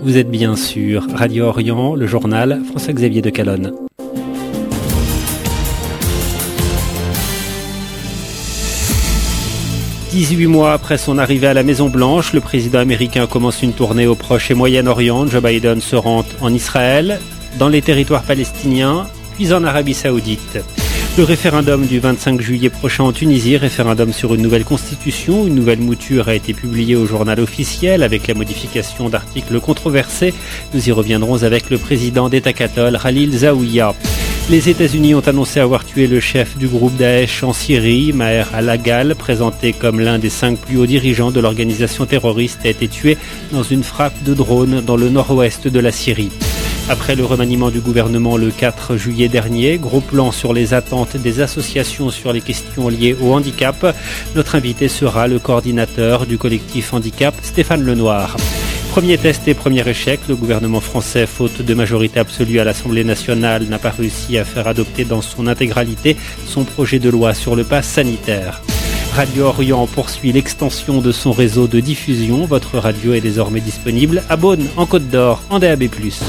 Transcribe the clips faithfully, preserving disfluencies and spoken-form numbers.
Vous êtes bien sur Radio Orient, le journal François-Xavier de Calonne. dix-huit mois après son arrivée à la Maison-Blanche, le président américain commence une tournée au Proche et Moyen-Orient. Joe Biden se rend en Israël, dans les territoires palestiniens, puis en Arabie Saoudite. Le référendum du vingt-cinq juillet prochain en Tunisie, référendum sur une nouvelle constitution, une nouvelle mouture a été publiée au journal officiel avec la modification d'articles controversés. Nous y reviendrons avec le président d'État catholique, Khalil Zaouia. Les États-Unis ont annoncé avoir tué le chef du groupe Daesh en Syrie. Maher al-Agal, présenté comme l'un des cinq plus hauts dirigeants de l'organisation terroriste, a été tué dans une frappe de drone dans le nord-ouest de la Syrie. Après le remaniement du gouvernement le quatre juillet dernier, gros plan sur les attentes des associations sur les questions liées au handicap. Notre invité sera le coordinateur du collectif handicap, Stéphane Lenoir. Premier test et premier échec, le gouvernement français, faute de majorité absolue à l'Assemblée nationale, n'a pas réussi à faire adopter dans son intégralité son projet de loi sur le pass sanitaire. Radio Orient poursuit l'extension de son réseau de diffusion. Votre radio est désormais disponible à Beaune, en Côte d'Or, en D A B plus.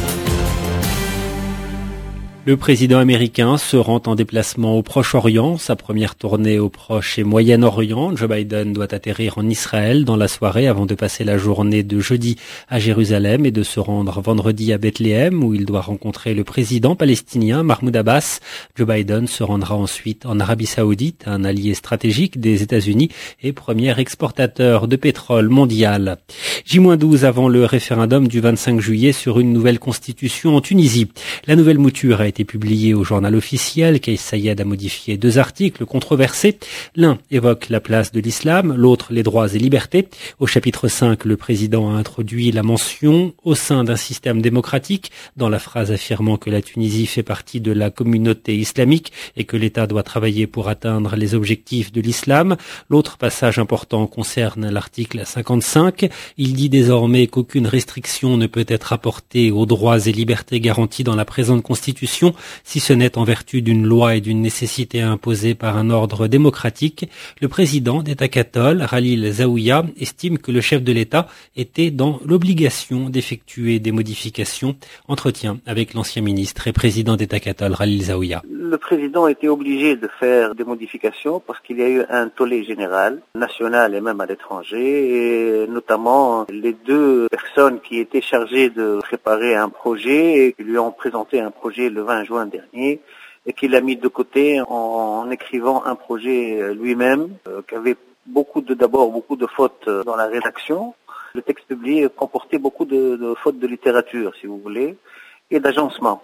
Le président américain se rend en déplacement au Proche-Orient. Sa première tournée au Proche et Moyen-Orient. Joe Biden doit atterrir en Israël dans la soirée avant de passer la journée de jeudi à Jérusalem et de se rendre vendredi à Bethléem où il doit rencontrer le président palestinien Mahmoud Abbas. Joe Biden se rendra ensuite en Arabie Saoudite, un allié stratégique des États-Unis et premier exportateur de pétrole mondial. J douze avant le référendum du vingt-cinq juillet sur une nouvelle constitution en Tunisie. La nouvelle mouture a été publié au journal officiel. Kais Sayed a modifié deux articles controversés. L'un évoque la place de l'islam, l'autre les droits et libertés. Au chapitre cinq, le président a introduit la mention au sein d'un système démocratique, dans la phrase affirmant que la Tunisie fait partie de la communauté islamique et que l'État doit travailler pour atteindre les objectifs de l'islam. L'autre passage important concerne l'article cinquante-cinq. Il dit désormais qu'aucune restriction ne peut être apportée aux droits et libertés garantis dans la présente constitution, si ce n'est en vertu d'une loi et d'une nécessité imposée par un ordre démocratique. Le président d'État catholique, Khalil Zaouia, estime que le chef de l'État était dans l'obligation d'effectuer des modifications. Entretien avec l'ancien ministre et président d'État catholique, Khalil Zaouia. Le président était obligé de faire des modifications parce qu'il y a eu un tollé général, national et même à l'étranger, et notamment les deux personnes qui étaient chargées de préparer un projet et qui lui ont présenté un projet le vingt juin dernier et qu'il a mis de côté en, en écrivant un projet lui-même euh, qui avait beaucoup de d'abord beaucoup de fautes dans la rédaction. Le texte publié comportait beaucoup de, de fautes de littérature, si vous voulez, et d'agencement.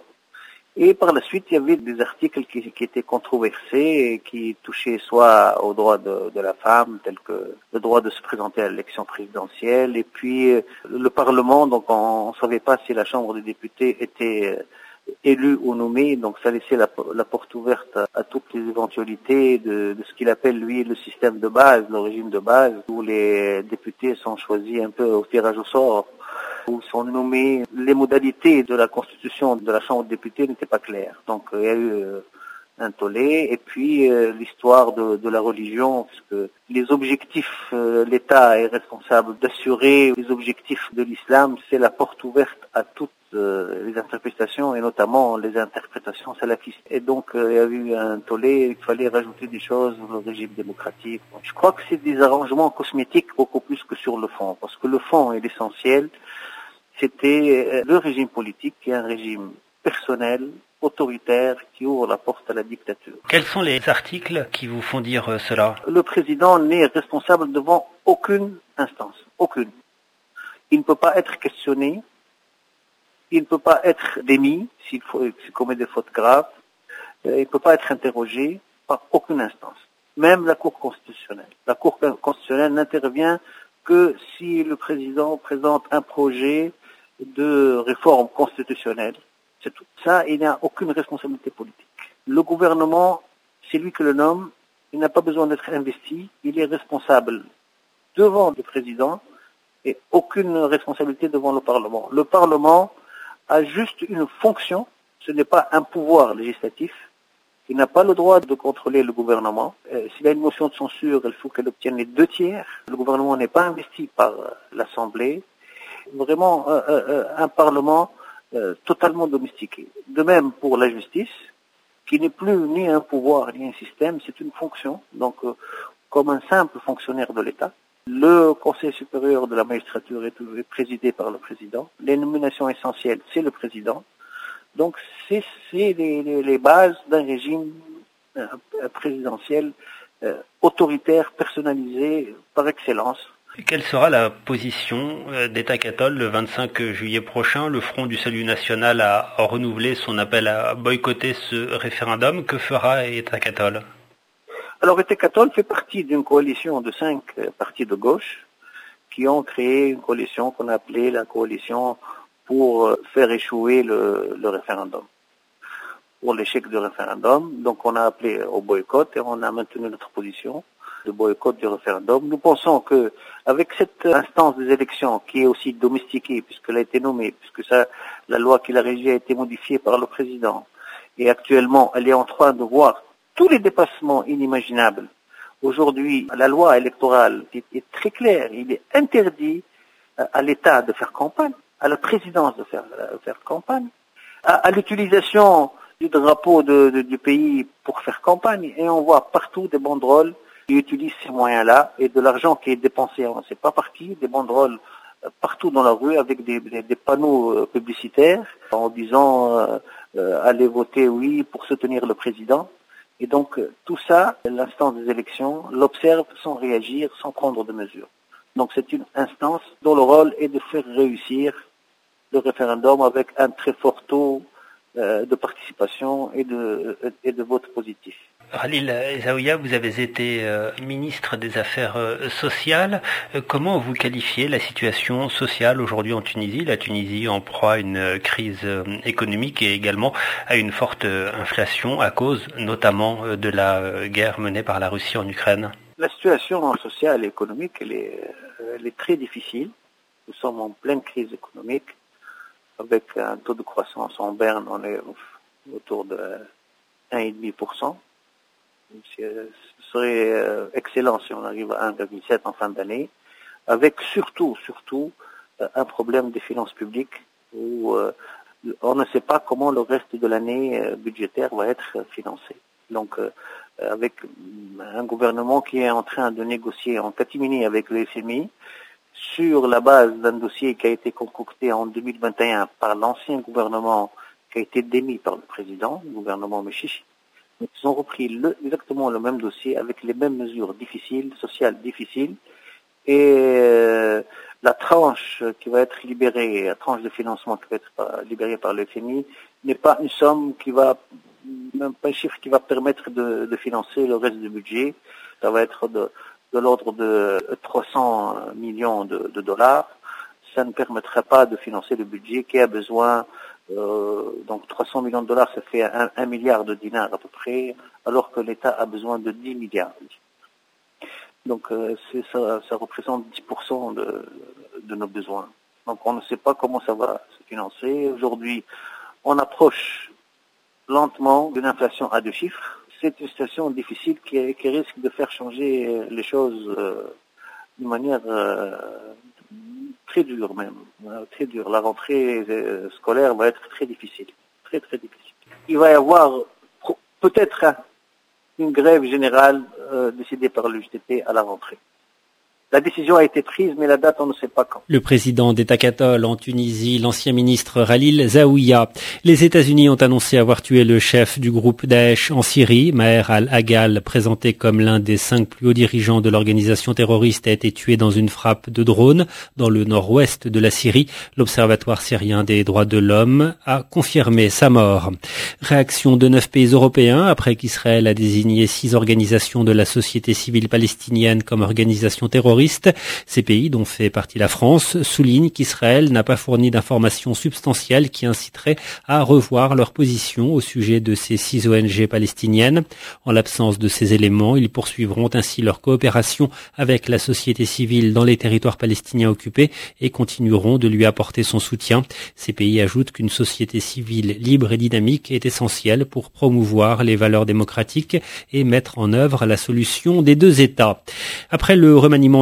Et par la suite, il y avait des articles qui, qui étaient controversés et qui touchaient soit aux droits de, de la femme, tels que le droit de se présenter à l'élection présidentielle, et puis le Parlement, donc on ne savait pas si la Chambre des députés était élu ou nommé, donc ça laissait la, la porte ouverte à, à toutes les éventualités de, de ce qu'il appelle lui le système de base, le régime de base, où les députés sont choisis un peu au tirage au sort, où sont nommés. Les modalités de la constitution de la Chambre des députés n'étaient pas claires. Donc il y a eu euh, un tollé, et puis euh, l'histoire de, de la religion, puisque les objectifs, euh, l'État est responsable d'assurer les objectifs de l'islam, c'est la porte ouverte à toutes euh, les interprétations, et notamment les interprétations salafistes. Et donc euh, il y a eu un tollé, il fallait rajouter des choses au régime démocratique. Je crois que c'est des arrangements cosmétiques beaucoup plus que sur le fond, parce que le fond est l'essentiel. C'était le régime politique qui est un régime personnel, autoritaire, qui ouvre la porte à la dictature. Quels sont les articles qui vous font dire cela? Le président n'est responsable devant aucune instance, aucune. Il ne peut pas être questionné, il ne peut pas être démis s'il, faut, s'il commet des fautes graves, il ne peut pas être interrogé par aucune instance, même la Cour constitutionnelle. La Cour constitutionnelle n'intervient que si le président présente un projet de réforme constitutionnelle. C'est tout. Ça, il n'a aucune responsabilité politique. Le gouvernement, c'est lui qui le nomme, il n'a pas besoin d'être investi, il est responsable devant le président et aucune responsabilité devant le Parlement. Le Parlement a juste une fonction, ce n'est pas un pouvoir législatif. Il n'a pas le droit de contrôler le gouvernement. Euh, s'il y a une motion de censure, il faut qu'elle obtienne les deux tiers. Le gouvernement n'est pas investi par euh, l'Assemblée. vraiment euh, euh, un Parlement euh, totalement domestiqué. De même pour la justice, qui n'est plus ni un pouvoir ni un système, c'est une fonction, donc euh, comme un simple fonctionnaire de l'État. Le Conseil supérieur de la magistrature est, est présidé par le président. Les nominations essentielles, c'est le président. Donc c'est, c'est les, les, les bases d'un régime euh, présidentiel euh, autoritaire, personnalisé par excellence. Quelle sera la position d'État catholique le vingt-cinq juillet prochain? Le Front du Salut National a renouvelé son appel à boycotter ce référendum. Que fera État catholique? Alors, État catholique fait partie d'une coalition de cinq partis de gauche qui ont créé une coalition qu'on a appelée la coalition pour faire échouer le, le référendum. Pour l'échec du référendum, donc on a appelé au boycott et on a maintenu notre position de boycott du référendum. Nous pensons que avec cette instance des élections qui est aussi domestiquée puisqu'elle a été nommée, puisque ça, la loi qui la régit a été modifiée par le président et actuellement elle est en train de voir tous les dépassements inimaginables. Aujourd'hui, la loi électorale est, est très claire. Il est interdit à l'État de faire campagne, à la présidence de faire, de faire campagne, à, à l'utilisation du drapeau de, de, du pays pour faire campagne. Et on voit partout des banderoles qui utilisent ces moyens-là et de l'argent qui est dépensé, on ne sait pas par qui, des banderoles partout dans la rue avec des, des, des panneaux publicitaires en disant euh, euh, allez voter oui pour soutenir le président. Et donc tout ça, l'instance des élections l'observe sans réagir, sans prendre de mesures. Donc c'est une instance dont le rôle est de faire réussir le référendum avec un très fort taux euh, de participation et de, et de vote positif. Khalil Zaouia, vous avez été euh, ministre des Affaires euh, sociales. Euh, comment vous qualifiez la situation sociale aujourd'hui en Tunisie? La Tunisie en proie à une euh, crise euh, économique et également à une forte euh, inflation à cause notamment euh, de la euh, guerre menée par la Russie en Ukraine. La situation sociale et économique, elle est, elle est très difficile. Nous sommes en pleine crise économique avec un taux de croissance en berne, on est autour de un virgule cinq pour cent. Ce serait excellent si on arrive à un virgule sept en fin d'année, avec surtout, surtout un problème des finances publiques où on ne sait pas comment le reste de l'année budgétaire va être financé. Donc, avec un gouvernement qui est en train de négocier en catimini avec le F M I sur la base d'un dossier qui a été concocté en deux mille vingt et un par l'ancien gouvernement qui a été démis par le président, le gouvernement Mechichi. Ils ont repris le, exactement le même dossier avec les mêmes mesures difficiles, sociales difficiles, et euh, la tranche qui va être libérée, la tranche de financement qui va être libérée par le F M I n'est pas une somme qui va, même pas un chiffre qui va permettre de, de financer le reste du budget. Ça va être de, de l'ordre de trois cents millions de, de dollars. Ça ne permettra pas de financer le budget qui a besoin. Euh, donc trois cents millions de dollars, ça fait un, un milliard de dinars à peu près, alors que l'État a besoin de dix milliards. Donc euh, c'est, ça, ça représente dix pour cent de, de nos besoins. Donc on ne sait pas comment ça va se financer. Aujourd'hui, on approche lentement d'une inflation à deux chiffres. C'est une situation difficile qui, qui risque de faire changer les choses euh, d'une manière euh, très dure même, très dure. La rentrée scolaire va être très difficile, très très difficile. Il va y avoir peut-être une grève générale euh, décidée par l'U G T P à la rentrée. La décision a été prise, mais la date, on ne sait pas quand. Le président d'État catholique en Tunisie, l'ancien ministre Khalil Zaouia. Les États-Unis ont annoncé avoir tué le chef du groupe Daesh en Syrie. Maher al-Agal, présenté comme l'un des cinq plus hauts dirigeants de l'organisation terroriste, a été tué dans une frappe de drone dans le nord-ouest de la Syrie. L'Observatoire syrien des droits de l'homme a confirmé sa mort. Réaction de neuf pays européens après qu'Israël a désigné six organisations de la société civile palestinienne comme organisations terroristes. Ces pays, dont fait partie la France, soulignent qu'Israël n'a pas fourni d'informations substantielles qui inciteraient à revoir leur position au sujet de ces six O N G palestiniennes. En l'absence de ces éléments, ils poursuivront ainsi leur coopération avec la société civile dans les territoires palestiniens occupés et continueront de lui apporter son soutien. Ces pays ajoutent qu'une société civile libre et dynamique est essentielle pour promouvoir les valeurs démocratiques et mettre en œuvre la solution des deux États. Après le remaniement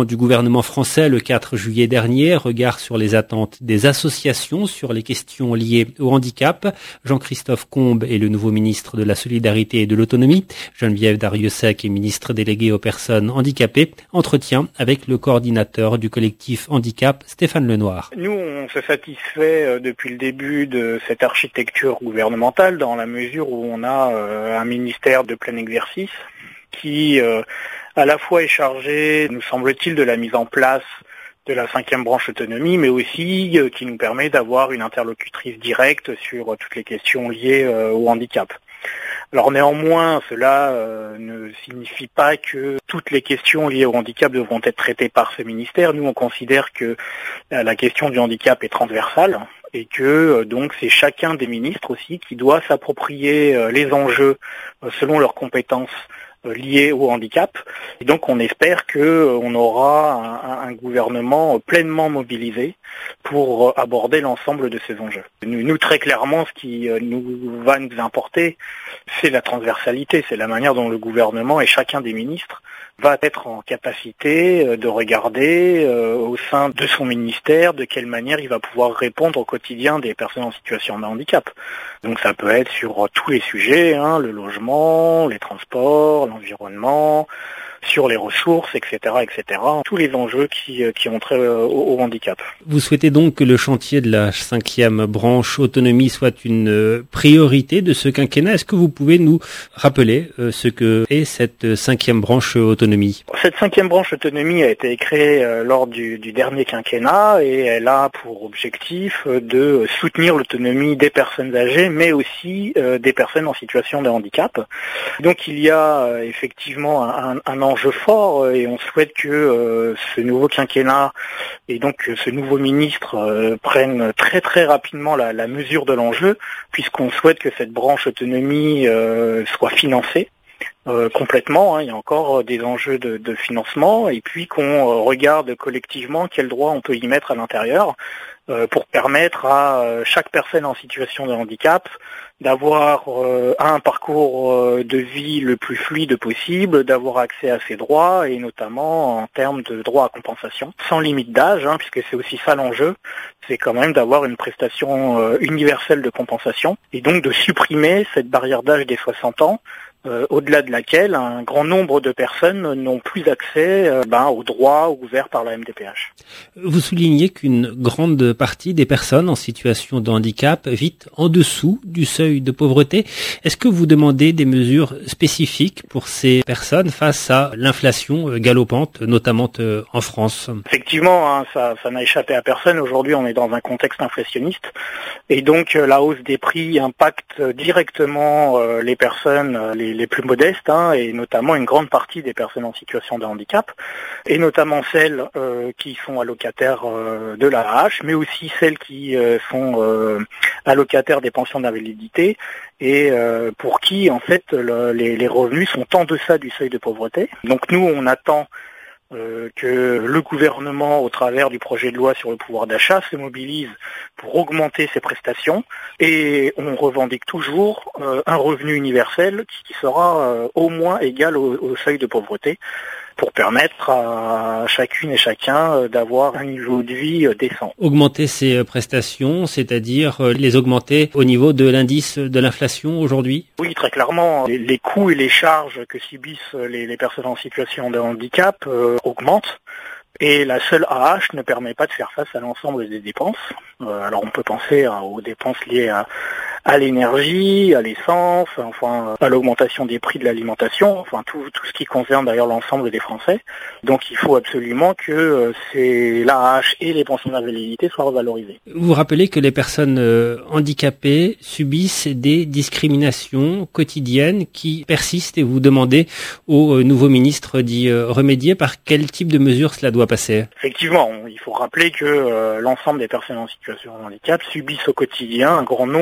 du gouvernement français le quatre juillet dernier. Regard sur les attentes des associations sur les questions liées au handicap. Jean-Christophe Combes est le nouveau ministre de la Solidarité et de l'Autonomie. Geneviève Darrieussecq est ministre déléguée aux personnes handicapées. Entretien avec le coordinateur du collectif handicap, Stéphane Lenoir. Nous, on se satisfait depuis le début de cette architecture gouvernementale dans la mesure où on a un ministère de plein exercice qui euh, à la fois est chargé, nous semble-t-il, de la mise en place de la cinquième branche autonomie, mais aussi euh, qui nous permet d'avoir une interlocutrice directe sur euh, toutes les questions liées euh, au handicap. Alors néanmoins, cela euh, ne signifie pas que toutes les questions liées au handicap devront être traitées par ce ministère. Nous, on considère que euh, la question du handicap est transversale et que euh, donc c'est chacun des ministres aussi qui doit s'approprier euh, les enjeux euh, selon leurs compétences liés au handicap. Et donc on espère qu'on aura un, un gouvernement pleinement mobilisé pour aborder l'ensemble de ces enjeux. Nous, nous, très clairement, ce qui nous va nous importer, c'est la transversalité, c'est la manière dont le gouvernement et chacun des ministres va être en capacité de regarder euh, au sein de son ministère de quelle manière il va pouvoir répondre au quotidien des personnes en situation de handicap. Donc ça peut être sur tous les sujets, hein, le logement, les transports, l'environnement, sur les ressources, et cetera, et cetera. Tous les enjeux qui, qui ont trait au, au handicap. Vous souhaitez donc que le chantier de la cinquième branche autonomie soit une priorité de ce quinquennat. Est-ce que vous pouvez nous rappeler euh, ce que est cette cinquième branche autonomie? Cette cinquième branche autonomie a été créée euh, lors du, du dernier quinquennat et elle a pour objectif euh, de soutenir l'autonomie des personnes âgées, mais aussi euh, des personnes en situation de handicap. Donc il y a euh, effectivement un, un, un enjeu fort et on souhaite que euh, ce nouveau quinquennat et donc ce nouveau ministre euh, prenne très très rapidement la, la mesure de l'enjeu, puisqu'on souhaite que cette branche autonomie euh, soit financée euh, complètement. Hein. Il y a encore des enjeux de, de financement et puis qu'on euh, regarde collectivement quels droits on peut y mettre à l'intérieur euh, pour permettre à euh, chaque personne en situation de handicap d'avoir euh, un parcours euh, de vie le plus fluide possible, d'avoir accès à ses droits et notamment en termes de droits à compensation, sans limite d'âge, hein, puisque c'est aussi ça l'enjeu, c'est quand même d'avoir une prestation euh, universelle de compensation et donc de supprimer cette barrière d'âge des soixante ans, Euh, au-delà de laquelle un grand nombre de personnes n'ont plus accès euh, ben, aux droits ouverts par la M D P H. Vous soulignez qu'une grande partie des personnes en situation de handicap vit en dessous du seuil de pauvreté. Est-ce que vous demandez des mesures spécifiques pour ces personnes face à l'inflation galopante, notamment euh, en France? Effectivement, hein, ça, ça n'a échappé à personne. Aujourd'hui, on est dans un contexte inflationniste et donc euh, la hausse des prix impacte directement euh, les personnes, les les plus modestes, hein, et notamment une grande partie des personnes en situation de handicap, et notamment celles euh, qui sont allocataires euh, de l'A A H, mais aussi celles qui euh, sont euh, allocataires des pensions d'invalidité, et euh, pour qui, en fait, le, les, les revenus sont en deçà du seuil de pauvreté. Donc nous, on attend Euh, que le gouvernement, au travers du projet de loi sur le pouvoir d'achat, se mobilise pour augmenter ses prestations et on revendique toujours euh, un revenu universel qui, qui sera euh, au moins égal au, au seuil de pauvreté pour permettre à chacune et chacun euh, d'avoir un niveau de vie euh, décent. Augmenter ces prestations, c'est-à-dire euh, les augmenter au niveau de l'indice de l'inflation aujourd'hui? Oui, très clairement. Les, les coûts et les charges que subissent les, les personnes en situation de handicap euh, augmentent. Et la seule A H ne permet pas de faire face à l'ensemble des dépenses. Euh, alors on peut penser à, aux dépenses liées à, à l'énergie, à l'essence, enfin à l'augmentation des prix de l'alimentation, enfin tout, tout ce qui concerne d'ailleurs l'ensemble des Français. Donc il faut absolument que euh, ces, l'A H et les pensions d'invalidité soient revalorisées. Vous rappelez que les personnes euh, handicapées subissent des discriminations quotidiennes qui persistent et vous demandez au euh, nouveau ministre d'y euh, remédier. Par quel type de mesures cela doit passer? Effectivement, il faut rappeler que euh, l'ensemble des personnes en situation de handicap subissent au quotidien un grand nombre de,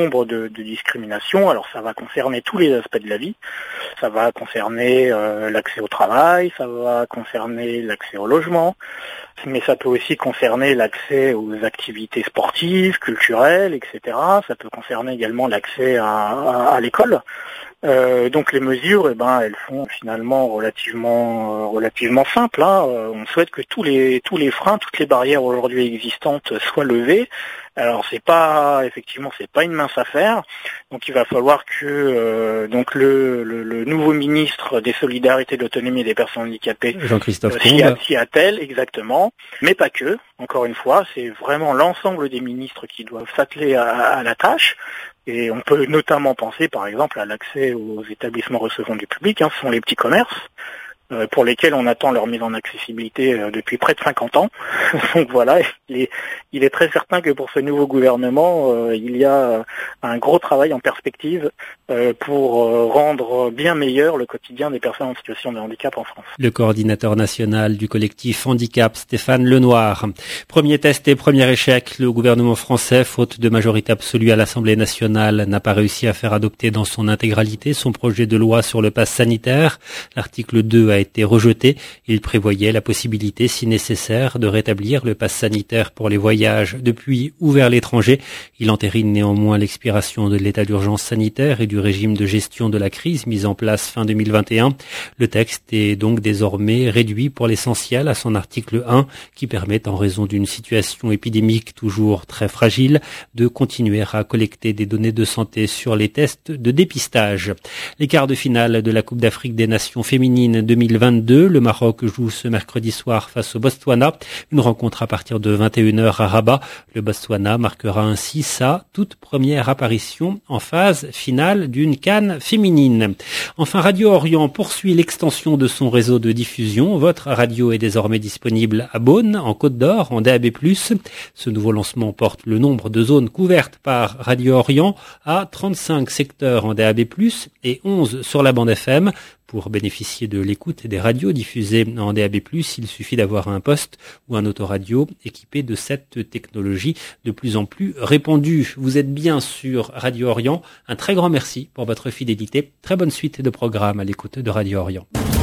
de, de discrimination. Alors ça va concerner tous les aspects de la vie. Ça va concerner euh, l'accès au travail, ça va concerner l'accès au logement, mais ça peut aussi concerner l'accès aux activités sportives, culturelles, et cetera. Ça peut concerner également l'accès à, à, à l'école. Euh, donc les mesures, eh ben, elles sont finalement relativement, euh, relativement simples. Hein. Euh, on souhaite que tous les tous les freins, toutes les barrières aujourd'hui existantes soient levées. Alors c'est pas effectivement c'est pas une mince affaire. Donc il va falloir que euh, donc le, le, le nouveau ministre des Solidarités, de l'Autonomie et des Personnes handicapées, Jean-Christophe euh, Combe, s'y attelle exactement, mais pas que. Encore une fois, c'est vraiment l'ensemble des ministres qui doivent s'atteler à, à la tâche. Et on peut notamment penser, par exemple, à l'accès aux établissements recevant du public. Hein, ce sont les petits commerces, euh, pour lesquels on attend leur mise en accessibilité euh, depuis près de cinquante ans. Donc voilà, il est, il est très certain que pour ce nouveau gouvernement, euh, il y a un gros travail en perspective euh, pour euh, rendre bien meilleur le quotidien des personnes en situation de handicap en France. Le coordinateur national du collectif Handicap, Stéphane Lenoir. Premier test et premier échec, le gouvernement français, faute de majorité absolue à l'Assemblée nationale, n'a pas réussi à faire adopter dans son intégralité son projet de loi sur le pass sanitaire. L'article deux a été rejeté. Il prévoyait la possibilité, si nécessaire, de rétablir le pass sanitaire pour les voyages depuis ou vers l'étranger. Il entérine néanmoins l'expiration de l'état d'urgence sanitaire et du régime de gestion de la crise mis en place fin deux mille vingt et un. Le texte est donc désormais réduit pour l'essentiel à son article un qui permet, en raison d'une situation épidémique toujours très fragile, de continuer à collecter des données de santé sur les tests de dépistage. Les quarts de finale de la Coupe d'Afrique des Nations féminines deux mille vingt-deux, le Maroc joue ce mercredi soir face au Botswana. Une rencontre à partir de vingt et une heures à Rabat. Le Botswana marquera ainsi sa toute première apparition en phase finale d'une CAN féminine. Enfin, Radio Orient poursuit l'extension de son réseau de diffusion. Votre radio est désormais disponible à Beaune, en Côte d'Or, en D A B plus. Ce nouveau lancement porte le nombre de zones couvertes par Radio Orient à trente-cinq secteurs en D A B plus, et onze sur la bande F M. Pour bénéficier de l'écoute des radios diffusées en D A B plus, il suffit d'avoir un poste ou un autoradio équipé de cette technologie de plus en plus répandue. Vous êtes bien sur Radio Orient. Un très grand merci pour votre fidélité. Très bonne suite de programme à l'écoute de Radio Orient.